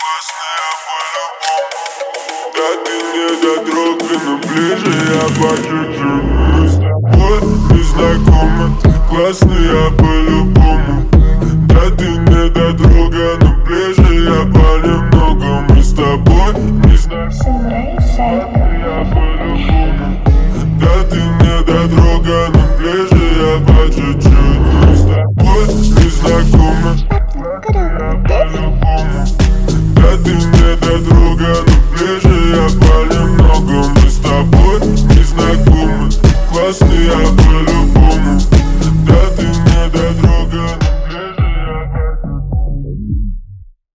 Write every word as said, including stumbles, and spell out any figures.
по-любому. Да ты не дотрогай, но ближе я по чуть-чуть. Мы с тобой незнакомы, классный я по-любому. Да ты не дотрогай, но ближе я понемногу. Мы с тобой незнакомы, я по-любому. Да ты не дотрогай, но ближе я по чуть-чуть. Мы с тобой незнакомы, я по-любому. Да ты не дотрогай, но ближе я понемногу. Мы с тобой